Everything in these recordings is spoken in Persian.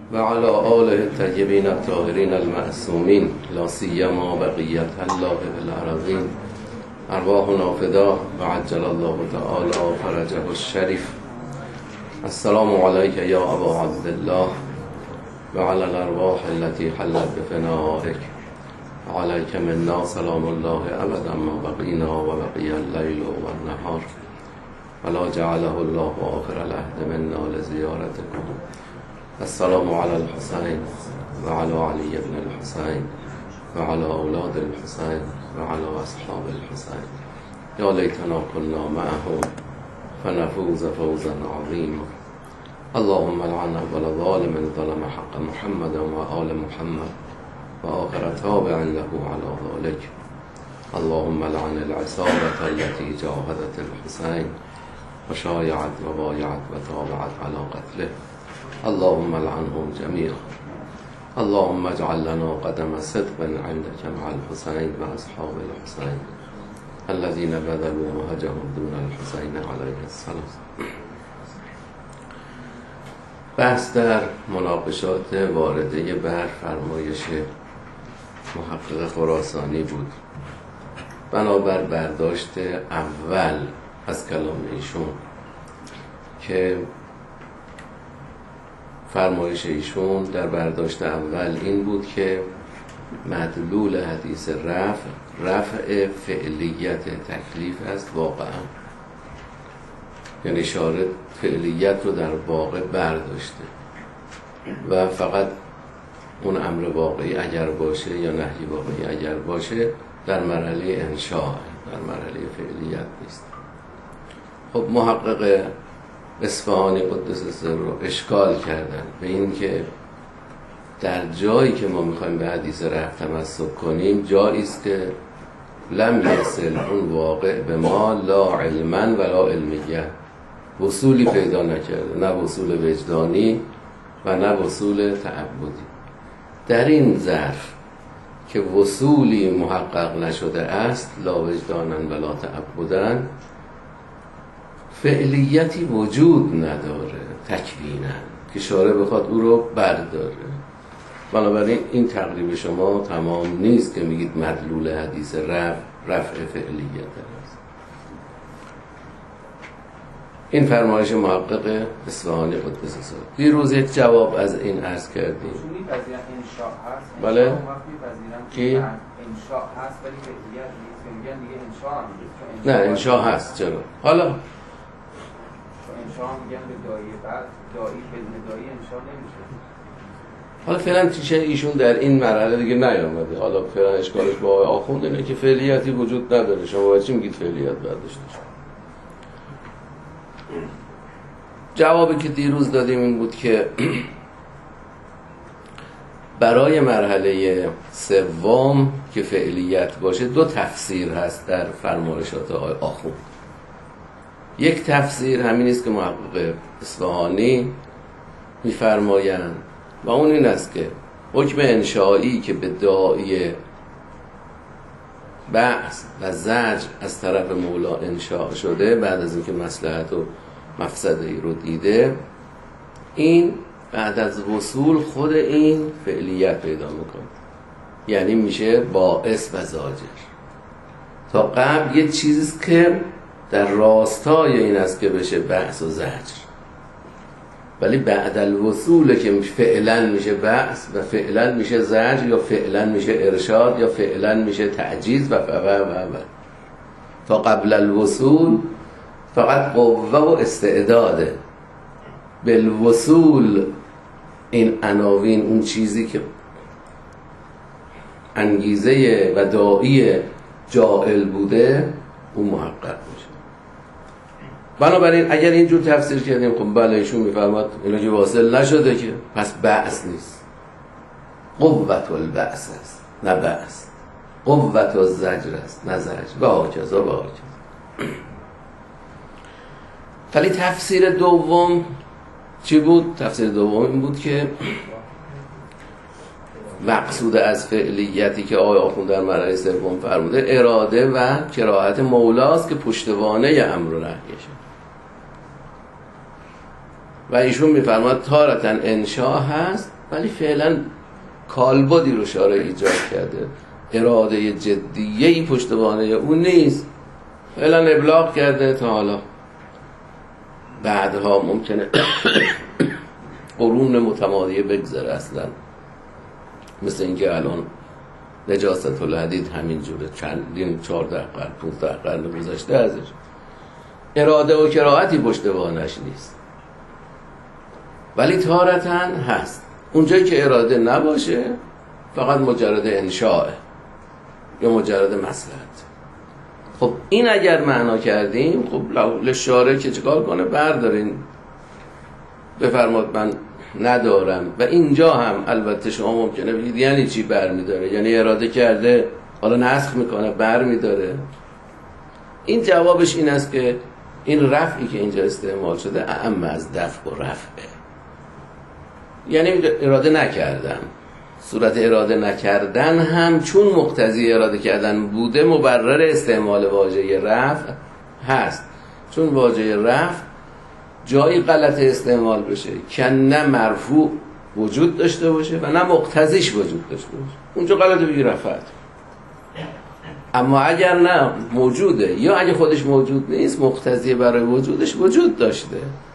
وعلى آله الطيبين الطاهرين المعصومين لا سيما بقية الله بالأرضين أرواحنا فداه وعجل الله تعالى فرجه الشريف. السلام عليك يا أبا عبد الله وعلى الأرواح التي حلت بفنائك وعليك منا سلام الله أبدا ما بقينا وبقي الليل والنهار ولا جعله الله آخر العهد منا لزيارتكم. السلام على الحسين وعلى علي بن الحسين وعلى أولاد الحسين وعلى أصحاب الحسين. يا ليتنا كنا معهم فنفوز فوزا عظيما. اللهم لعن أول ظالم ظلم حق محمد وآل محمد وآخر تابع له على ذلك. اللهم لعن العصابة التي جاهدت الحسين وشايعت وبايعت وتابعت على قتله. اللهم لعنهم جميعا. اللهم اجعل لنا قدم صدق عندك مع الحسين وأصحاب الحسين الذين بذلوا وهجهم دون الحسين عليه السلام. بحث در مناقشات وارده بر فرمایش محقق خراسانی بود بنابر برداشت اول از کلام ایشون که فرمایش ایشون در برداشت اول این بود که مدلول حدیث رفع فعلیت تکلیف است واقعا، یعنی شارع فعلیت رو در واقع برداشته و فقط اون امر واقعی اگر باشه یا نهی واقعی اگر باشه در مرحله انشاء، در مرحله فعلیت نیست. خب محقق اصفهانی قدس سر رو اشکال کردن به این که در جایی که ما میخوایم به حدیث رفع تمسک کنیم جایی است که لم یصل اون واقع به ما لا علما ولا علمیه، وصولی پیدا نکرده، نه وصول وجدانی و نه وصول تعبدی. در این ظرف که وصولی محقق نشده است لا وجدانا ولا تعبدا، فعلیتی وجود نداره تکوینا که شارع بخواد او رو برداره. بنابراین این تقریب شما تمام نیست که میگید مدلول حدیث رفع فعلیت است. این فرمایش محقق اصفهانی قدس سر. دیروز یک جواب از این عرض کردیم. انشاء هست. بله. کی؟ انشاء هست ولی فعلیت نیست. میگن دیگه انشاء نیست. نه انشاء هست. چرا؟ حالا انشاء میگن به دایی بعد دایی بدون دایی انشاء نمیشه. حالا فعلا چیشه ایشون در این مرحله دیگه نیامده. حالا فعلا اشکالش با آقای آخوند اینه که فعلیتی وجود نداره. شما باید چی میگید فعلیت برداشته شد؟ جوابی که دیروز دادیم این بود که برای مرحله سوم که فعلیت باشه دو تفسیر هست در فرمایشات آقای آخوند. یک تفسیر همین است که محقق اصفهانی می‌فرمایند و اون این است که حکم انشایی که به داعی بحث و زجر از طرف مولا انشاء شده بعد از اینکه مصلحت و مفسده ای رو دیده، این بعد از وصول خود این فعلیت پیدا میکنه، یعنی میشه باعث و زاجر. تا قبل یه چیزیست که در راستای این است که بشه بحث و زجر، ولی بعد الوصول که فعلا میشه بحث و فعلا میشه زجر یا فعلا میشه ارشاد یا فعلا میشه تعجیز و تا قبل الوصول فقط قوه و استعداده. بالوصول این عناوین اون چیزی که انگیزه و داعی جائل بوده اون محقق میشه. بنابراین اگر اینجور تفسیر کردیم خب بله ایشون میفرماد اینا که واصل نشده که پس بأس نیست، قوت البأس است نه بأس، قوت الزجر است نه زجر و هاکذا و هاکذا. ولی تفسیر دوم چی بود؟ تفسیر دوم این بود که مقصود از فعلیتی که آقای آخوند در مرحله سوم فرموده اراده و کراهت مولاست که پشتوانه امر و نهیشه. و ایشون میفرماد تارتن انشاء هست ولی فعلا کالبدی رو شارع ایجاد کرده، اراده جدیه‌ای پشتوانه اون نیست، فعلا ابلاغ کرده تا حالا بعدها ممکنه قرون متمادیه بگذره. اصلا مثل اینکه الان نجاست الحدید همین جوره، چندین 14 قرن 15 قرن گذشته ازش اراده و کراهتی پشتوانش نیست، ولی تارتاً هست. اونجایی که اراده نباشه فقط مجرد انشاءه یا مجرد مصلحت. خب این اگر معنا کردیم، خب لشاره که چیکار کنه؟ بردارین بفرماد من ندارم. و اینجا هم البته شما ممکنه بگید یعنی چی برمیداره؟ یعنی اراده کرده حالا نسخ میکنه برمیداره؟ این جوابش این است که این رفعی که اینجا استعمال شده اعم از دفع و رفعه، یعنی اراده نکردم. صورت اراده نکردن هم چون مقتضی اراده کردن بوده مبرر استعمال واژه رفع هست، چون واژه رفع جایی غلط استعمال بشه که نه مرفوع وجود داشته باشه و نه مقتضیش وجود داشته باشه، اونجا غلط بگی رفعت. اما اگر نه موجوده یا اگه خودش موجود نیست مقتضی برای وجودش وجود داشته،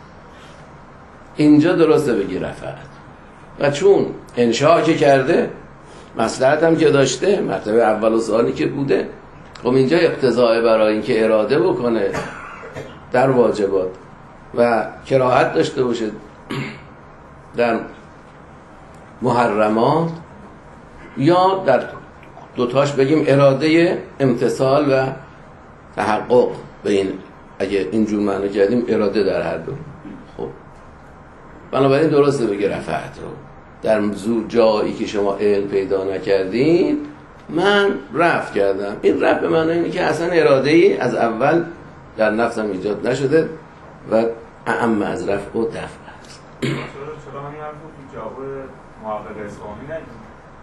اینجا درسته بگی رفعت. و چون انشاء که کرده مصلحت هم که داشته، مرتبه اول و ثانی که بوده، خب اینجا اقتضاء برای اینکه اراده بکنه در واجبات و کراهت داشته باشه در محرمات، یا در دوتاش بگیم اراده امتثال و تحقق. به این اگه اینجور معنی کردیم اراده در هر دو. خب بنابراین درسته بگه رفعت رو در جایی که شما علم پیدا نکردین من رفع کردم. این رفع به معنی اینه که اصلا اراده‌ای از اول در نفسم ایجاد نشده و اعم از رفع و دفع است. چرا همین حرف رو تو جواب محقق اصفهانی نگید؟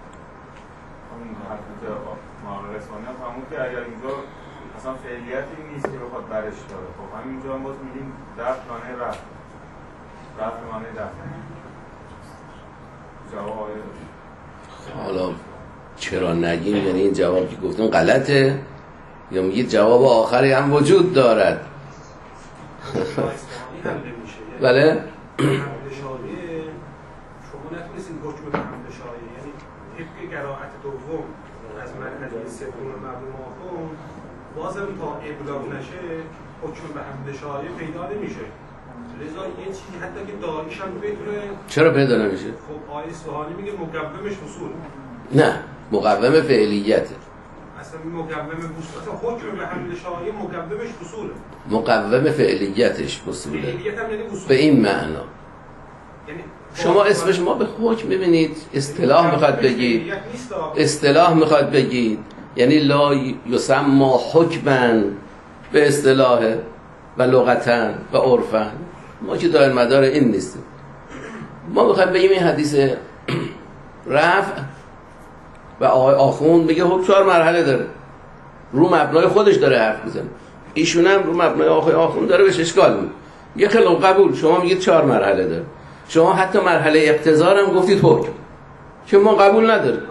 همین حرف رو محقق اصفهانی هم همون که اگر اینجا اصلا فعلیتی نیست که بخواد برش داره، خب همینجا هم باز میگیم دفع معنی رفع، رفع معنی دفع. جواب آیه حالا چرا نگیم؟ یعنی این جواب که گفتم غلطه یا میگید جواب آخری هم وجود دارد؟ بله؟ حمل شایعه شما نتونستید حکم به حمل شایعه، یعنی طبق قرائت دوم از مرحله سوم مبنی ماکن بازم تا ابلاغ نشه حکم به حمل شایعه پیدا نمیشه. لذا یه چیزی حتی که داریش هم بتونه. چرا پیدا نمیشه؟ خب آیه اصفهانی میگه مقومش وصول. نه، مقوم فعلیته. اصلا مقوم وصول، اصلا حکم به حمل شایعه مقومش وصوله. مقوم فعلیتش وصوله. فعلیت هم یعنی وصول. به این معنا. یعنی شما اسمش ما به حکم ببینید اصطلاح میخواد بگید، اصطلاح میخواد بگید، یعنی لا یسمى حکما به اصطلاح و لغتن و عرفن. ما که دائر مدار این نیستیم. ما میخوایم بگیم این حدیث رفع و آقای آخوند بگه حکم 4 مرحله داره، رو مبنای خودش داره حرف میزنه، ایشون هم رو مبنای آقای آخوند داره بهش اشکال میده. یه خیلی قبول، شما میگید 4 مرحله داره، شما حتی مرحله اقتضا هم گفتید حکم که ما قبول نداریم،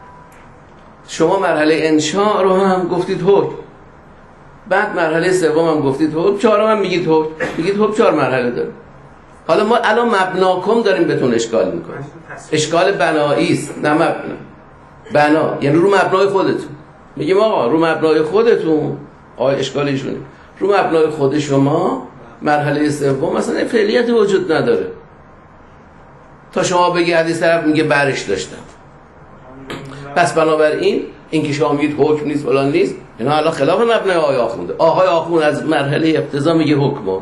شما مرحله انشاء رو هم گفتید حکم، بعد مرحله سوم هم گفتید حکم، 4م هم میگید حکم، میگید حکم 4 مرحله داره. حالا ما الان مبناکم داریم بهتون اشکال میکنیم، اشکال بنایی است نه مبنا. بنا یعنی رو مبنای خودتون. میگیم آقا رو مبنای خودتون، اشکال ایشونه، رو مبنای خود شما مرحله سوم مثلا فعلیت وجود نداره تا شما بگی حدیث طرف میگه برش داشتم. پس بنابراین اینکه شما میگید حکم نیست فلان نیست، اینا الان خلاف مبنای آقای آخونده. آقای آخوند از مرحله اقتضا میگه حکم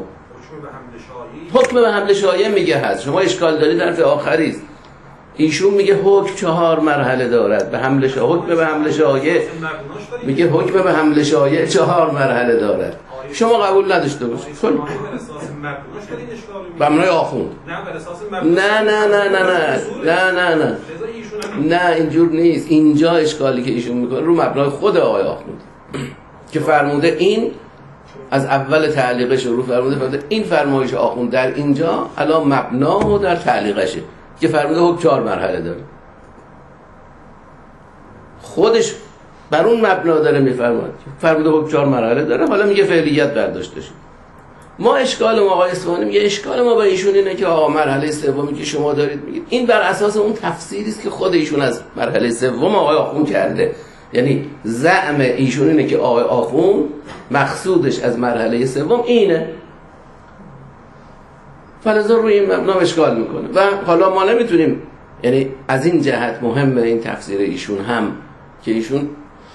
به حمل شایعه میگه هست، شما اشکال دارید طرف آخری است. ایشون میگه حکم 4 مرحله دارد، به حمل شایعه، حکم به حمل شایعه میگه حکم به حمل شایعه 4 مرحله دارد. شما قبول نداشته باشید. مبنای آخوند. نه اینجور نیست. اینجا اشکالی که ایشون میکنه رو مبنای خود آقای آخوند که فرموده این از اول تعلیقش رو فرموده این فرمایش آخوند در اینجا الان مبنا و در تعلیقشه، که فرموده حکم 4 مرحله داره، خودش بر اون مبنا داره میفرماد، فرموده حکم 4 مرحله داره، حالا میگه فعلیت برداشته شد. ما اشکال ما آقای اصفهانی میگه اشکال ما با ایشون اینه که آقا مرحله سومی که شما دارید میگید این بر اساس اون تفسیری است که خود ایشون از مرحله سوم آقای آخوند کرده، یعنی زعم ایشون اینه که آقای آخوند مقصودش از مرحله سوم اینه، فلذا روی این مبنا اشکال میکنه. و حالا ما نمیتونیم، یعنی از این جهت مهمه این تفسیر ایشون هم که ایشون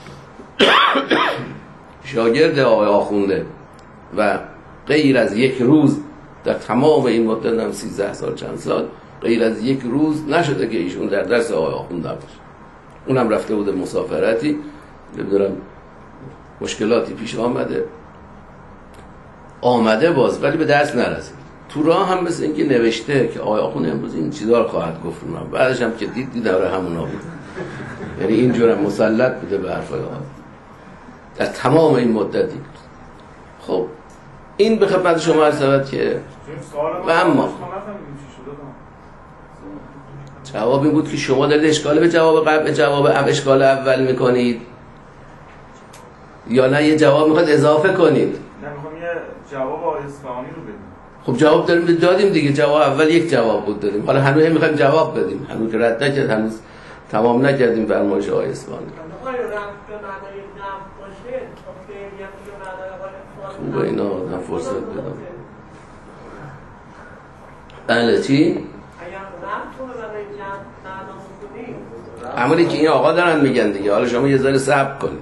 شاگرد آقای آخونده و غیر از یک روز در تمام این مدت هم 13 سال چند سال غیر از یک روز نشده که ایشون در درس آقای آخوند باشه. اونم رفته بوده مسافرتی، نمیدونم مشکلاتی پیش آمده باز ولی به درس نرسید. تو راه هم مثل اینکه نوشته که آقای آخوند امروز این چیزا رو خواهد گفت، بعدش هم که دید داره همونا بود، یعنی اینجور هم مسلط بوده به حرفای آقای در تمام این مدتی. خب این به خدمت شما عرض شود که و اما جواب این بود که شما دارید اشکال به جواب اشکال اول میکنید یا نه یه جواب میخواد اضافه کنید؟ نه میخوام یه جواب آقای اصفهانی رو بدیم. خب جواب دادیم دیگه، جواب اول یک جواب بود دادیم، حالا هنوز میخوایم جواب بدیم، هنوز که رد نکرد، هنوز تمام نکردیم فرمایش آقای اصفهانی. خوبه اینا آدم فرصت بدم. بله چی؟ همونی که این آقا دارن میگن دیگه، حالا شما یه ذره صبر کنید.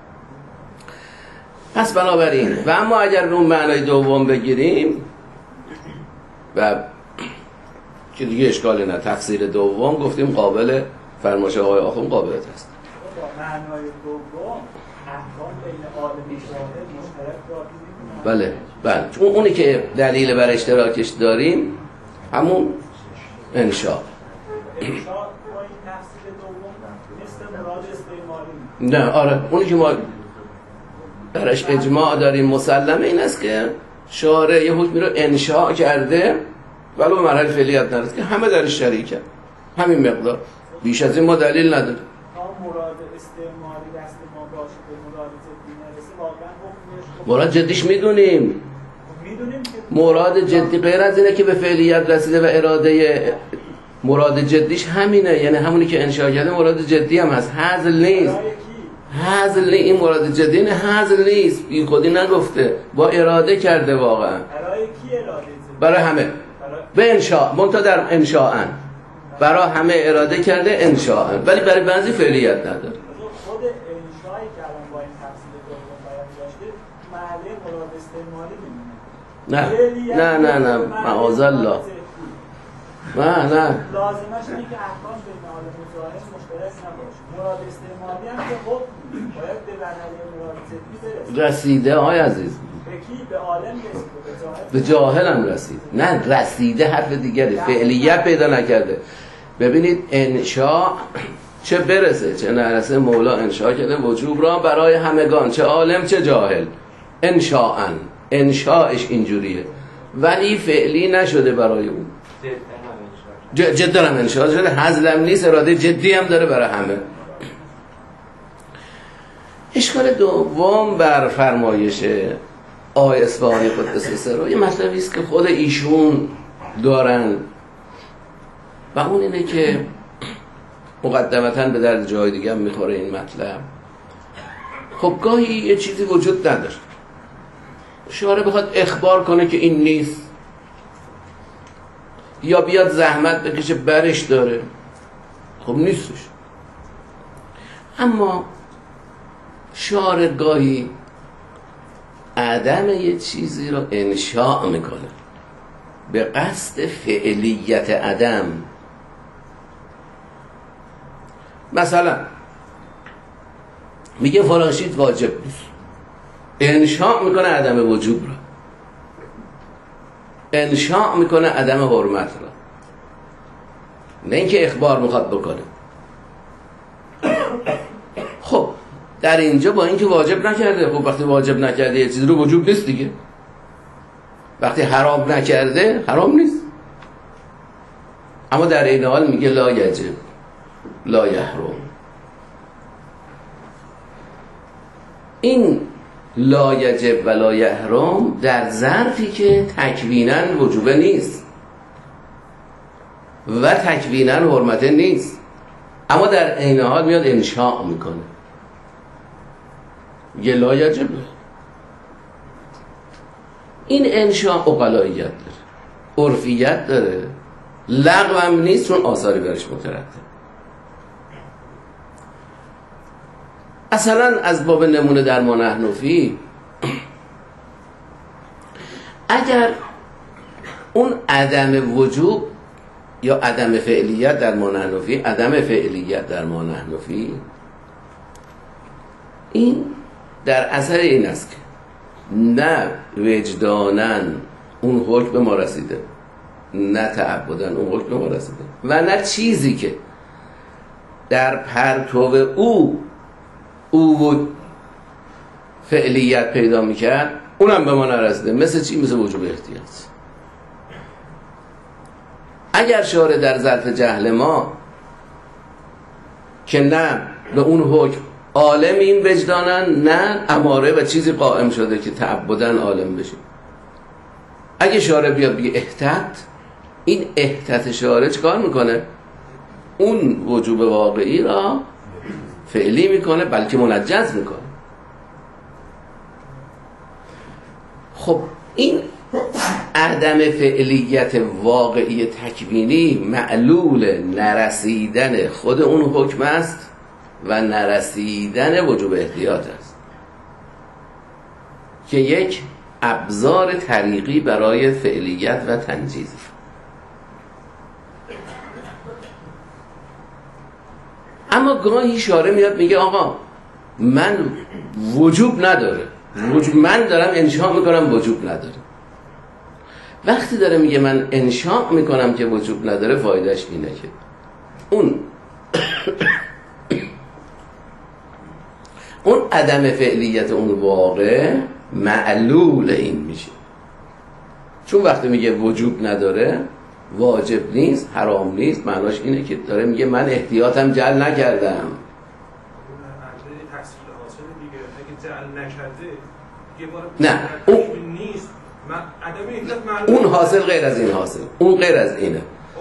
پس بنابراین و اما اگر به اون معنای دوم بگیریم و که دیگه اشکال نه، تفسیر دوم گفتیم قابل فرمایش آقای آخوند قابلیت هست. معنای دوم احکام بین عالم شاهد مشترک بله بله، اونی که دلیل بر اشتراکش داریم همون انشاء. با این تفسیر دوم مثل مراد استعمالی نه آره، اونی که ما درش اجماع داریم مسلمه این است که شارع یه حکمی رو انشاء کرده ولو به مرحله فعلیت نرسید که همه درش شریکن، همین مقدار، بیش از این ما دلیل نداریم. مراد استعمالی دست ما باشه به مراد جدی نرسه واقعا حکمش مراد جدیش میدونیم که مراد جدی غیر از اینه که به فعلیت رسیده و اراده مراد جدیش همینه، یعنی همونی که انشاء کرده مراد جدی هم هست، هزل نیست. هزل این مراد جدی نه، هزل نیست، بی خودی نگفته، با اراده کرده واقعا. برای کی اراده؟ برای همه، به انشاء، منتها در انشاءن برای همه اراده کرده انشاءن، ولی برای بعضی فعلیت نداره. خود انشائی که الان با این تفسیر دوم بیان داشته محله مراد استعمالی میمونه. نه معاذالله. نه لازمش اینه که احکام بین عالم ظاهر مشترک نباشه. مراد استعمالی هم که خب باید به مرحله مراد جدی برسه. رسیده های عزیز. به کی؟ به عالم رسیده، به جاهل هم رسید. نه رسیده حرف دیگره، فعلیت پیدا نکرده. ببینید انشاء چه برسه چه نرسه، مولا انشاء کرده وجوب را برای همگان، چه عالم چه جاهل. انشاءن، انشاءش اینجوریه ولی فعلی نشده برای اون. جدا هم انشاء شده، هزلم نیست، اراده جدی هم داره برای همه. اشکال دوم بر فرمایش آقای اصفهانی قدس سره یه مطلبی است که خود ایشون دارن و اون اینه که مقدمتاً به درد جای دیگه هم میخوره این مطلب. خب گاهی یه چیزی وجود نداره، شارع بخواد اخبار کنه که این نیست یا بیاد زحمت بکشه برش داره، خب نیستش. اما شارع گاهی عدم یه چیزی رو انشاء میکنه به قصد فعلیت عدم. مثلا میگه فلان چیز واجب نیست، انشاء میکنه عدم وجوب رو، انشاء میکنه عدم حرمت رو، نه اینکه اخبار میخواد بکنه. خب در اینجا با اینکه واجب نکرده، خب وقتی واجب نکرده یه چیزی رو وجوب نیست دیگه، وقتی حرام نکرده حرام نیست. اما در این حال میگه لا یجب لا یحرم. این لا یجب و لا یحرم در ظرفی که تکویناً وجوبه نیست و تکویناً حرمته نیست، اما در این حال میاد انشاء میکنه، میگه لا یجب. این انشاء عقلاییت داره، عرفیت داره، لغو هم نیست چون آثاری برش مترتب. اصلا از باب نمونه در ما نحنفی، اگر اون عدم وجوب یا عدم فعلیت در ما نحنفی، عدم فعلیت در ما نحنفی، این در اثر این است که نه وجداناً اون حکم به ما رسیده، نه تعبداً اون حکم به ما رسیده، و نه چیزی که در پرتو او فعلیت پیدا میکرد اونم به ما نرسیده. مثل چی؟ مثل وجوب احتیاط. اگر شارع در ظرف جهل ما که نه به اون حکم عالمیم وجدانن، نه اماره و چیزی قائم شده که تعبداً عالم بشیم، اگه شارع بیاد بگه احتت، این احتت شارع چکار میکنه؟ اون وجوب واقعی را فعلی میکنه، بلکه منجز میکنه. خب این عدم فعلیت واقعی تکوینی معلول نرسیدن خود اون حکم است و نرسیدن وجوب احتیاط است که یک ابزار طریقی برای فعلیت و تنجیز. اما گاهی شارع میاد میگه آقا من وجوب نداره، من دارم انشاء میکنم وجوب نداره. وقتی داره میگه من انشاء میکنم که وجوب نداره، فایدهش اینه که اون عدم فعلیت اون واقع معلول این میشه. چون وقتی میگه وجوب نداره، واجب نیست، حرام نیست، معناش اینه که داره میگه من احتیاطم جعل نکردم. نه اون حاصل غیر از این حاصل، اون غیر از اینه.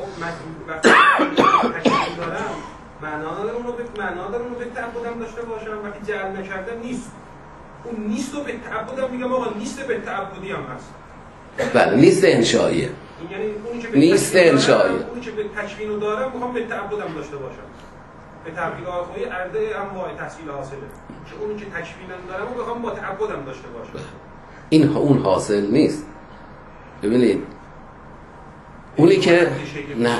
معنا داره اونو به تعبدم داشته باشم، وقتی جعل نکردم نیست. اون نیست و به تعبدم میگم آقا نیست به تعبدی هم هست. بله نیست انشائیه، یعنی نیست انشائیه. اون که به تکوینو دارم میخوام به تعبدم داشته باشم. به تعبیر آخوی عرضه انواع تحصیل حاصله که اونی که تکوینم دارم رو بخوام با تعبدم داشته باشم. این اون حاصل نیست. ببینید اونی که نه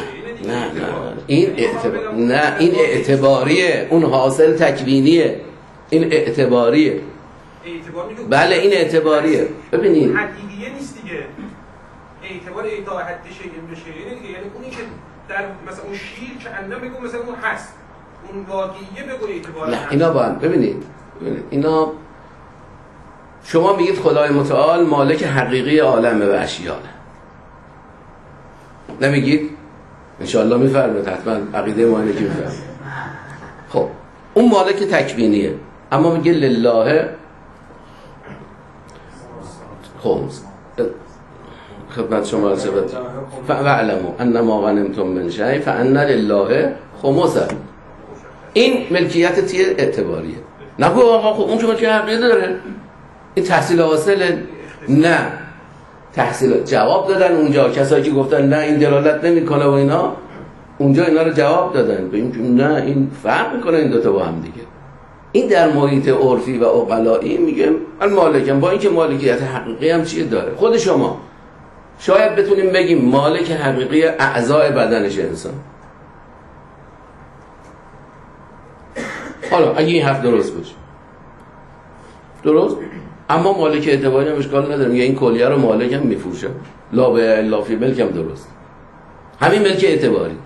این اعتباریه، اون حاصل تکوینیه، این اعتباریه. بله این اعتباریه. ببینید حقیقیه نیست دیگه، اعتبار تا حد شیء به شیء دیگه، یعنی اونی که در مثلا اون شیر که اندام بگو مثلا اون هست، اون واقعیه بگو اعتبار. نه اینا با هم ببینید اینا، شما میگید خدای متعال مالک حقیقی عالمه و اشیاءه، نمیگید؟ انشاءالله میفرمید، حتما عقیده ما اینه که میفرمید. خب اون مالک تکوینیه، اما میگه لله خمس. خدمت شما عرض شود فاعلموا انما غنمتم من شیء فان لله خمسه. این ملکیت تیه اعتباریه. نگو آقا خب اون که ملکیت حقیقی داره، این تحصیل حاصله. نه تحصیل جواب دادن اونجا کسایی که گفتن نه این دلالت نمیکنه و اینا، اونجا اینا رو جواب دادن به این نه این فرق میکنه این دوتا با هم دیگه. این در محیط عرفی و عقلایی میگه من مالکم، با اینکه مالکیت حقیقی هم چیه داره. خود شما شاید بتونیم بگیم مالک حقیقی اعضای بدنش انسان. حالا اگه این حرف درست باشه درست، اما مالک اعتباری هم اشکال نداره، میگه این کلیه رو مالکم میفروشه، لا به الا فی ملکم درست، همین ملک اعتباری.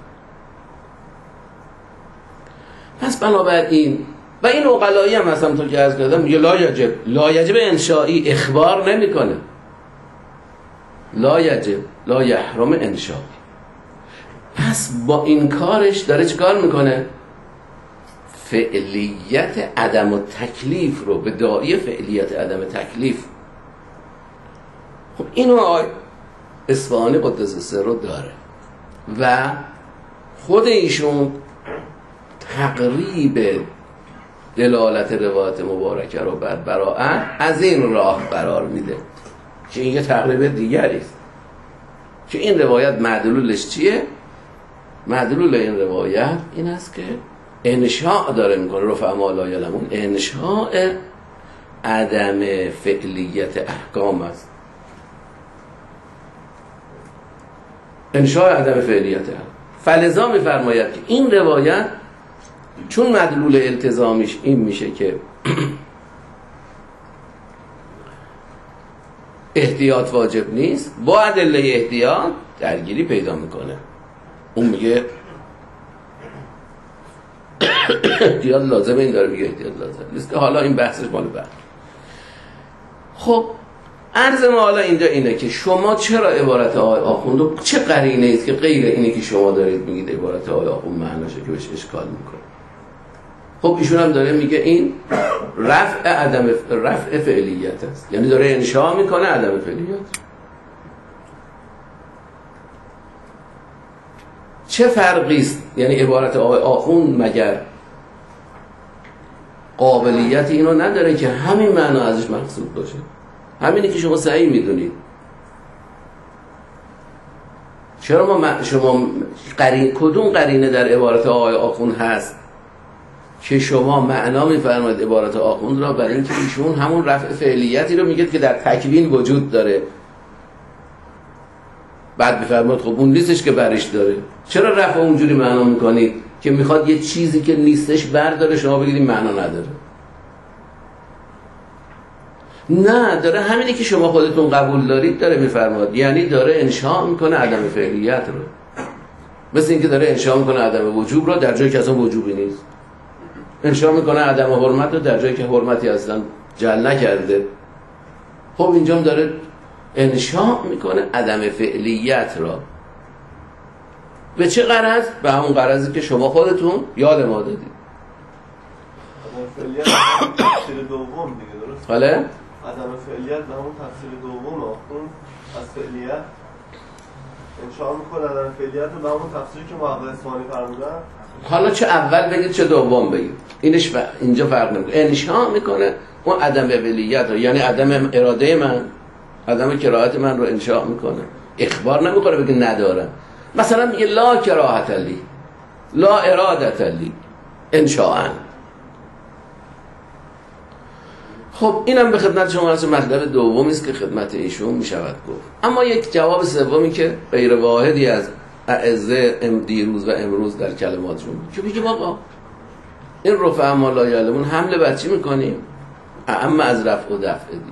پس بنابراین و این عقلایی هم مثلا تو که عرض کردم میگه لا یجب انشائی، اخبار نمیکنه، لا یجب لا یحرم انشائی. پس با این کارش داره چیکار میکنه؟ فعلیت عدم و تکلیف رو به داعی فعلیت عدم تکلیف. خب اینو آقای اصفهانی قدس سره داره و خود ایشون تقریب دلالت روایت مبارکه رو بر براءت از این راه قرار میده که این یه تقریب دیگری است که این روایت معدلولش چیه؟ معدلول این روایت این است که انشاء داره میکنه رفع ما لا یعلمون، انشاء عدم فعلیت احکام است، انشاء عدم فعلیت احکام. فلذا میفرماید که این روایت چون مدلول التزامیش این میشه که احتیاط واجب نیست، با ادله احتیاط درگیری پیدا میکنه. اون میگه احتیاط لازمه، این داره میگه احتیاط لازم نیست، که حالا این بحثش مال بعد. خب عرض ما حالا اینجا اینه که شما چرا عبارت آقای آخوندو چه قرینه است که غیر اینه که شما دارید میگید عبارت آقای آخوند معناشه که بهش اشکال میکنه؟ خب ایشون هم داره میگه این رفع فعلیت است، یعنی داره انشاء میکنه عدم فعلیت. چه فرقی است؟ یعنی عبارت آقای آخوند مگر قابلیت اینو نداره که همین معنا ازش مقصود باشه؟ همینی که شما صحیح میدونید. چرا شما کدوم قرینه در عبارت آقای آخوند هست که شما معنا میفرمایید عبارت آخوند را؟ برای اینکه ایشون همون رفع فعلیتی رو میگه که در تکوین وجود داره. بعد میفرمایید خب اون نیستش که برش داره. چرا رفع اونجوری معنا میکنید که میخواد یه چیزی که نیستش برداره شما بگید این معنا نداره؟ نه، داره همینی که شما خودتون قبول دارید داره میفرماد، یعنی داره انشاء میکنه عدم فعلیت رو، مثل اینکه داره انشاء میکنه عدم وجوب رو در جایی که اصلا وجوبی نیست، انشاء میکنه عدم حرمت رو در جایی که حرمتی اصلا جل نکرده. خب اینجا داره انشاء میکنه عدم فعلیت را. به چه غرض؟ به همون غرضی که شما خودتون یاد ما دادید. عدم فعلیت تفسیر دوم دیگه، درست؟ حالا عدم فعلیت به همون تفسیر دوم آخوند از فعلیت انشاء میکنه عدم فعلیت رو به همون تفسیری که محقق اصفهانی فرمودن. حالا چه اول بگید چه دوم بگید، اینش اینجا فرق نمیکنه. انشاء میکنه اون عدم فعلیت رو، یعنی عدم اراده من، عدم کراهت من رو انشاء میکنه، اخبار نمیکنه بگه ندارم. مثلا میگه لا کراهت لی، لا ارادت لی، انشاءن. خب اینم به خدمت شما از مطلب دومی است که خدمت ایشون میشود گفت. اما یک جواب سومی که غیر واحدی از اعزه دیروز و امروز در کلماتشون که میگه آقا این رفع ما لا یعلمون حمله بر چی میکنیم؟ اما از رفع و دفع دیگه.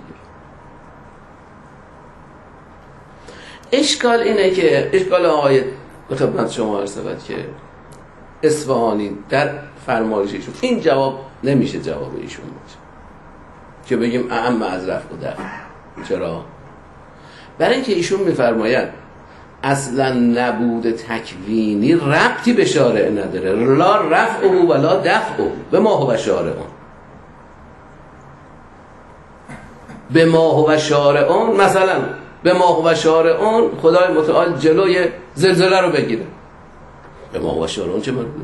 اشکال اینه که اشکال آقای به خدمت شما عرض شود که اصفهانی در فرمایششون این جواب نمیشه جواب ایشون باشه که بگیم اما از رفع و دفع. چرا؟ برای اینکه ایشون میفرماید اصلا نبود تکوینی ربطی به شارع نداره، لا رفعه ولا دفعه به ما هو شارعون. به ما هو شارعون، مثلا به ما هو شارعون خدای متعال جلوی زلزله رو بگیره. به ما هو شارعون چه مربوطه؟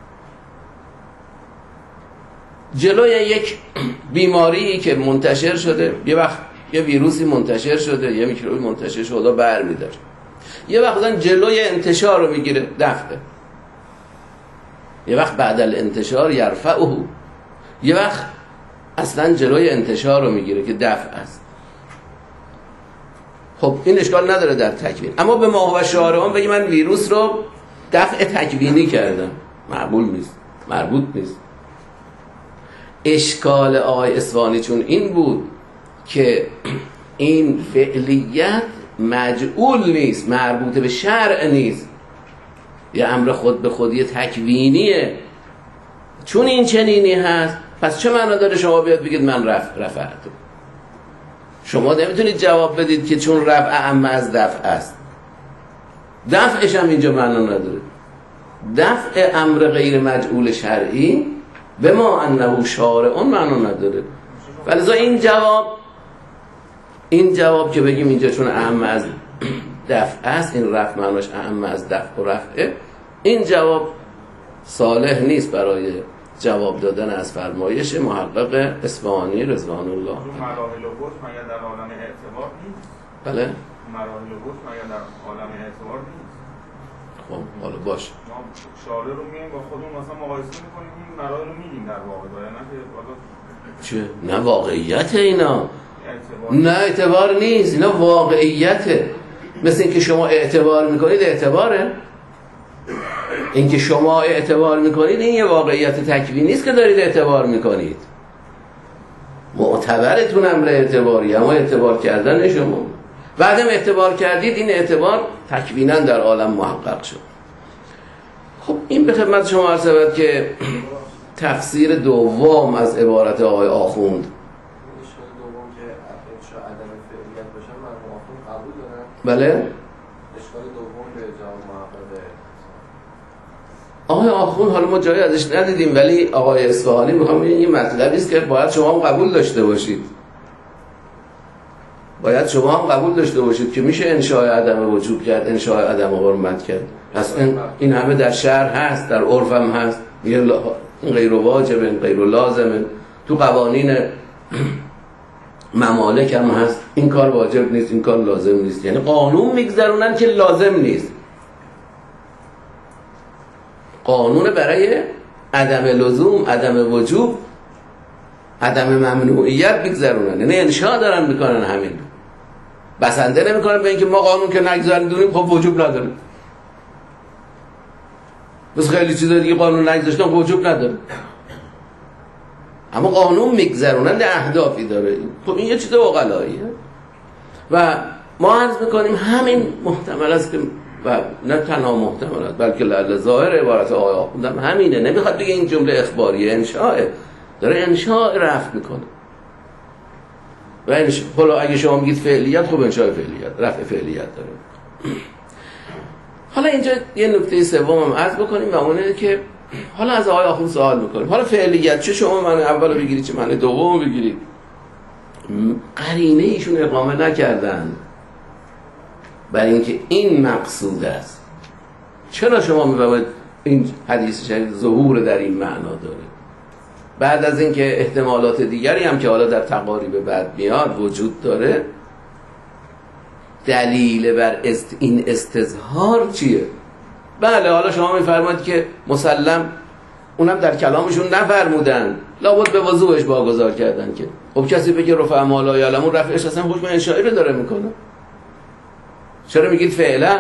جلوی یک بیماری که منتشر شده، یه وقت یه ویروسی منتشر شده، یه میکروبی منتشر شده برمی‌داره، یه وقت مثلا جلوی انتشار رو میگیره، دفعه. یه وقت بعد الانتشار یرفعه، یه وقت اصلا جلوی انتشار رو میگیره که دفع است. خب این اشکال نداره در تکوین. اما به ما و شارعون بگی من ویروس رو دفع تکوینی کردم، مقبول نیست، مربوط نیست. اشکال آقای اصفهانی چون این بود که این فعلیت مجعول نیست، مربوط به شرع نیست، یه امر خود به خودی تکوینیه. چون این چنینی هست پس چه معنا داره شما بیاد بگید من رفعتو؟ شما نمیتونید جواب بدید که چون رفع اما از دفع است. دفعش هم اینجا معنا نداره. دفع امر غیر مجعول شرعی به ما انه شارع معنا نداره. ولذا این جواب که بگیم اینجا چون اهم از دفع است، این رفع معناش اهم از دفع و رفعه، این جواب صالح نیست برای جواب دادن از فرمایش محقق اصفهانی رضوان الله. مراحل و بود مگر در عالم اعتبار نیست؟ بله؟ مراحل و بود مگر در عالم اعتبار نیست؟ خب حالا باشه. ما شارع رو میگیم با خودمون مثلا مقایسه میکنیم، این مراحل رو میگیم در واقع داره، نه که چه؟ نه واقعیت اینا. نه اعتبار نیست، اینا واقعیته. مثل اینکه شما اعتبار میکنید اعتباره. اینکه شما اعتبار میکنید این یه واقعیت تکوینی نیست که دارید اعتبار میکنید. معتبرتون امر اعتباری، اما اعتبار کردن شما. بعدم اعتبار کردید این اعتبار تکوینا در عالم محقق شد. خب این به خدمت شما عرض شود که تفسیر دوم از عبارت آقای آخوند. بله؟ اشکال دوم به جواب محقق آقای آخوند حالا ما جایی ازش ندیدیم، ولی آقای اصفهانی میخوام بگم این مطلبی است که باید شما هم قبول داشته باشید. باید شما هم قبول داشته باشید که میشه انشاء عدم وجوب کرد، انشاء عدم حرمت کرد. پس این همه در شرع هست، در عرف هم هست. این غیر واجب، غیر لازم، تو قوانین ممالک هم هست. این کار واجب نیست، این کار لازم نیست. یعنی قانون میگذرونن که لازم نیست. قانون برای عدم لزوم، عدم وجوب، عدم ممنوعیت میگذرونن. یعنی انشاء دارن میکنن همین. بسنده نمیکنن به اینکه ما قانون که نگذاردونیم خب وجوب نداره. بس خیلی چیزا دیگه قانون نگذاشتن وجوب نداره. اما قانون میگذرونن اهدافی داره. خب این یه چیز عقلاییه. و ما عرض میکنیم همین محتمل است که و نه تنها محتمل است بلکه لعل ظاهر عبارت آقای آخوند همینه. نمیخواد بگه این جمله اخباریه، انشاءه، داره انشاء رفع میکنه. و حالا اگه شما میگید فعلیت، خب انشاء فعلیت، رفع فعلیت داره. حالا اینجا یه نکته سوم هم عرض بکنیم و اون اینه که حالا از آقای آخوند سوال میکنیم، حالا فعلیت چه شما معنی اول بگیرید چه معنی دوم بگیرید؟ قرینه ایشون اقامه نکردن برای اینکه این مقصود است. چرا شما میفهمید این حدیث شریف ظهور در این معنا داره؟ بعد از اینکه احتمالات دیگری هم که حالا در تقاریب بعد میاد وجود داره، دلیل بر این استظهار چیه؟ بله حالا شما میفرمایید که مسلم اونم در کلامشون نفرمودن، لابد به وضوحش واگذار کردن که خب کسی بگه رفع ما لا یعلمون رفعش اصلا حکم انشائی رو داره میکنه. چرا میگید فعلا؟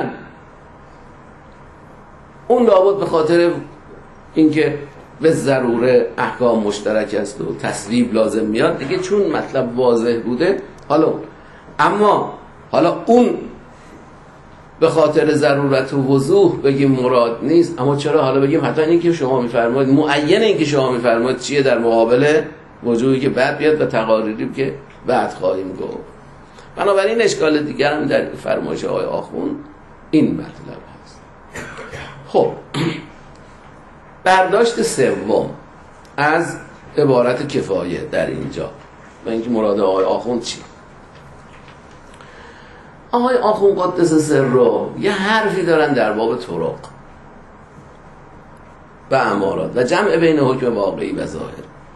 اون لابد به خاطر اینکه به ضروره احکام مشترک است و تصویب لازم میاد دیگه، چون مطلب واضح بوده. اما حالا اون به خاطر ضرورت و وضوح بگیم مراد نیست، اما چرا حالا بگیم حتی این که شما میفرمایید معین این که شما میفرمایید چیه در مقابل وجوهی که بعد بیاد و تقاریری که بعد خواهیم گفت. بنابراین اشکال دیگر هم در فرمایش آقای آخوند این مطلب هست. خب برداشت سوم از عبارت کفایه در اینجا و اینکه مراد آقای آخوند چی؟ آقای آخوند قدس سره یه حرفی دارن در باب طرق و امارات و جمع بین حکم واقعی و ظاهر.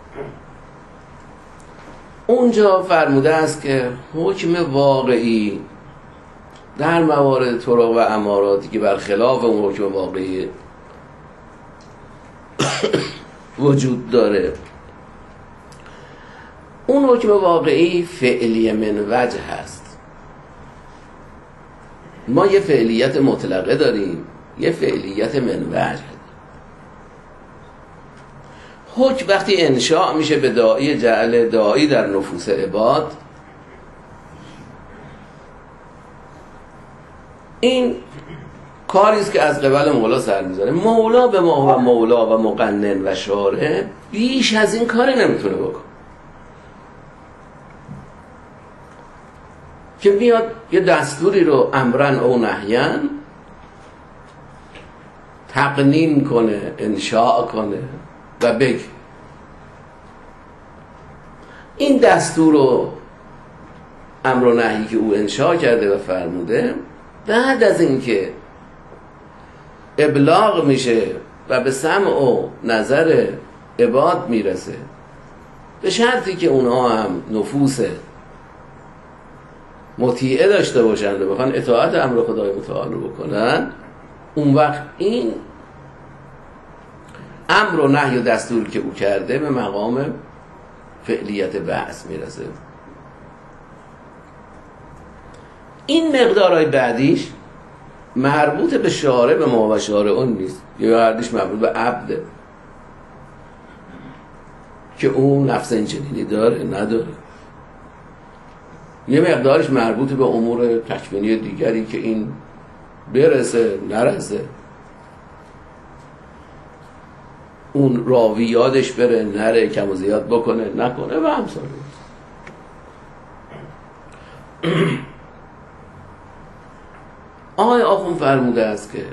اونجا فرموده است که حکم واقعی در موارد طرق و اماراتی که برخلاف اون حکم واقعی وجود داره، اون حکم واقعی فعلی من وجه هست. ما یه فعلیت مطلقه داریم، یه فعلیت من وجه. حکم وقتی انشاء میشه به داعی جعل داعی در نفوس عباد، این کاری است که از قبل مولا سر میزنه. مولا به ما و مولا و مقنن و شارع بیش از این کاری نمیتونه بکنه که بیاد یه دستوری رو امرن او نهین تقنین کنه، انشاء کنه و بگه. این دستور و امر و نهی که او انشاء کرده و فرموده، بعد از اینکه ابلاغ میشه و به سمع و نظر عباد میرسه، به شرطی که اونها هم نفوس مطیعه داشته باشند و بخوان اطاعت امر خدای متعال رو بکنن، اون وقت این امر و نهی و دستوری که او کرده به مقام فعلیت بعث میرسه. این مقدارهای بعدیش مربوط به شارع به ما و شارعون نیست، یا هردیش مربوط به عبده که اون نفس اینچنینی داره نداره. یه مقدارش مربوط به امور تکوینی دیگری که این برسه نرسه، اون راوی یادش بره نره، کم و زیاد بکنه نکنه و همسان. آقای آخوند فرموده است که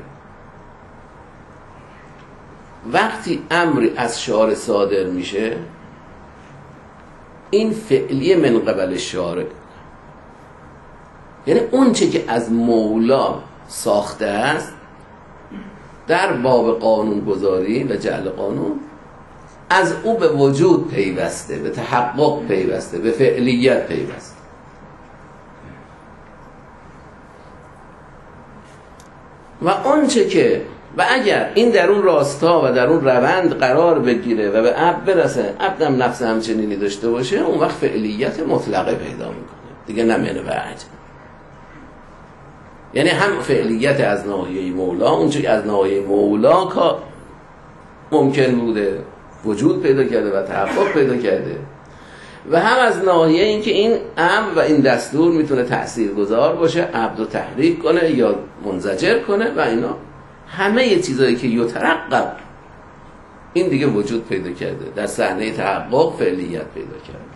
وقتی امری از شارع صادر میشه، این فعلی من قبل شارع، یعنی اون چه که از مولا ساخته است در باب قانون گذاری و جعل قانون، از او به وجود پیوسته، به تحقق پیوسته، به فعلیت پیوسته. و اون چه که و اگر این در اون راستا و در اون روند قرار بگیره و به عبد برسه، عبدم نفس همچنینی داشته باشه، اون وقت فعلیت مطلقه پیدا میکنه دیگه، نه منه و عجب. یعنی هم فعلیت از ناحیه مولا، اون چه از ناحیه مولا که ممکن بوده وجود پیدا کرده و تحقق پیدا کرده، و هم از ناحیه این که این امر و این دستور میتونه تأثیرگذار باشه، عبد رو تحریک کنه یا منزجر کنه و اینا همه یه چیزایی که یترقب این دیگه وجود پیدا کرده، در صحنه تحقق فعلیت پیدا کرده.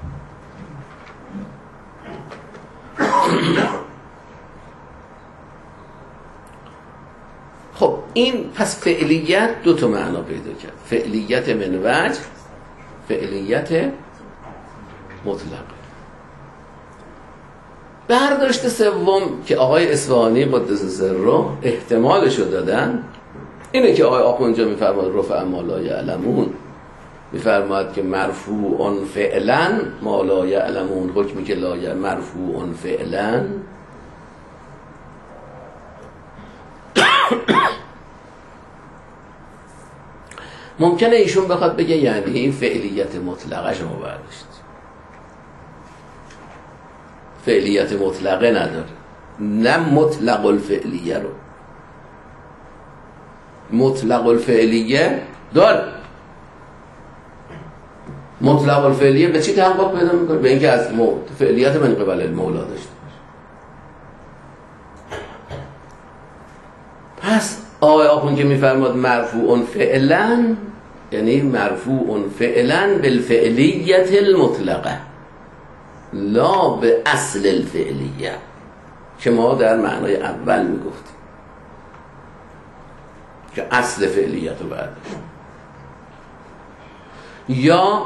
خب این پس فعلیت دو تا معنا پیدا کرد، فعلیت من وجه، فعلیت مطلق. برداشت سوم که آقای اصفهانی قدس سره احتمالش رو دادن اینه که آقای آخوند اونجا میفرماد رفع ما لا یعلمون، میفرماد که مرفوع فعلا ما لا یعلمون، حکمی که لا مرفوع فعلا. ممکنه ایشون بخواد بگه یعنی این فعلیت مطلقه شما برداشت، فعلیت مطلقه نداره، نه مطلق الفعلیه رو، مطلق الفعلیه داره. مطلق الفعلیه به چی تحقق پیدا میکنه؟ به اینکه از فعلیت من قبل المولا داشته باشه. پس آقای آخوند که میفرماد مرفوع فعلا، یعنی مرفوع فعلا بالفعلیت المطلقه لا به اصل الفعلیه که ما در معنای اول میگفتیم که اصل فعلیت رو برداشت. یا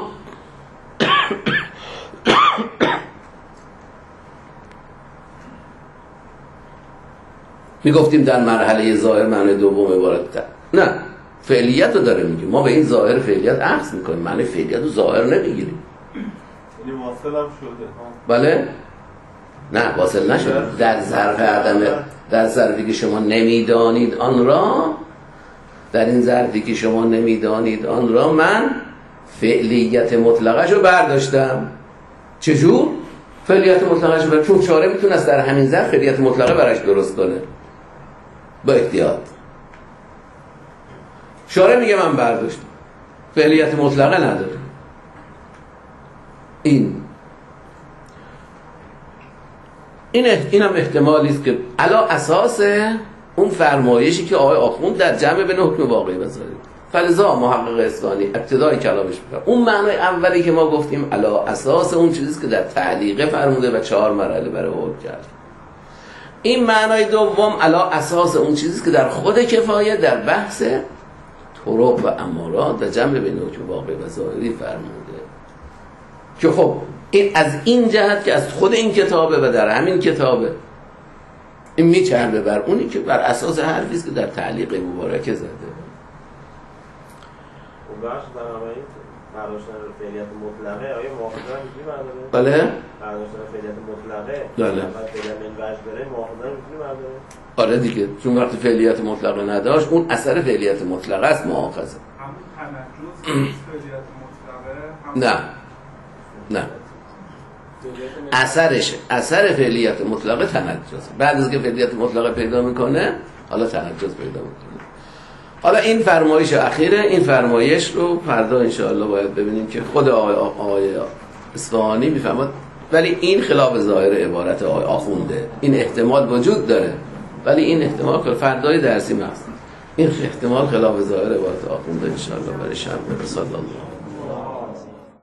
میگفتیم در مرحله ظاهر معنی دوم عبارت کرد، نه فعلیت رو داره میگه، ما به این ظاهر فعلیت عکس میکنیم، معنی فعلیت رو ظاهر نمیگیریم. یعنی واصل هم شده. بله؟ نه واصل نشد. در ظرف عدم، در ظرفی که شما نمیدانید آن را، در این ظرفی که شما نمیدانید آن را من فعلیت مطلقه رو برداشتم. چجور؟ فعلیت مطلقه رو برداشتم چون شارع میتونست در همین ظرف فعلیت مطلقه براش درست کنه با احتیاط. شارع میگه من برداشتم، فعلیت مطلقه نداره. این هم احتمالی است که علا اساس اون فرمایشی که آقای آخوند در جمع بین حکم واقعی بذاریم. فلذا محقق اصفهانی ابتدای کلامش میگه اون معنای اولی که ما گفتیم علا اساس اون چیزی که در تعلیقه فرموده و 4 مرحله برای حکم کرد. این معنای دوم علی اساس اون چیزی که در خود کفایه در بحث طرق و امارات و جمع بین حکم واقعی و ظاهری فرموده که خب این از این جهت که از خود این کتابه و در همین کتابه این میچربه بر اونی که بر اساس حرفی که در تعلیق مبارکه زده. اون بخش بنابراین برداشتن فعلیت مطلقه آیا مؤاخذه میتونی برداره؟ بله؟ برداشتن فعلیت مطلقه بله. بعد فعلیت من وجه بره مؤاخذه میتونی برداره؟ آره دیگه، چون وقتی فعلیت مطلقه نداشت اون اثر فعلیت مطلقه است مؤاخذه. همون تنجز فعلیت مطلقه نه اثر فعلیت مطلقه تنجز. بعد از که فعلیت مطلقه پیدا میکنه حالا تنجز پیدا میکنه. حالا این فرمایش اخیره، این فرمایش رو فردا انشاءالله باید ببینیم که خود آقای اصفهانی میفهمد، ولی این خلاف ظاهر عبارت آقای آخونده. این احتمال وجود داره ولی این احتمال که فردای درسی مست، این احتمال خلاف ظاهر عبارت آخونده انشاءالله برای شب. صلی الله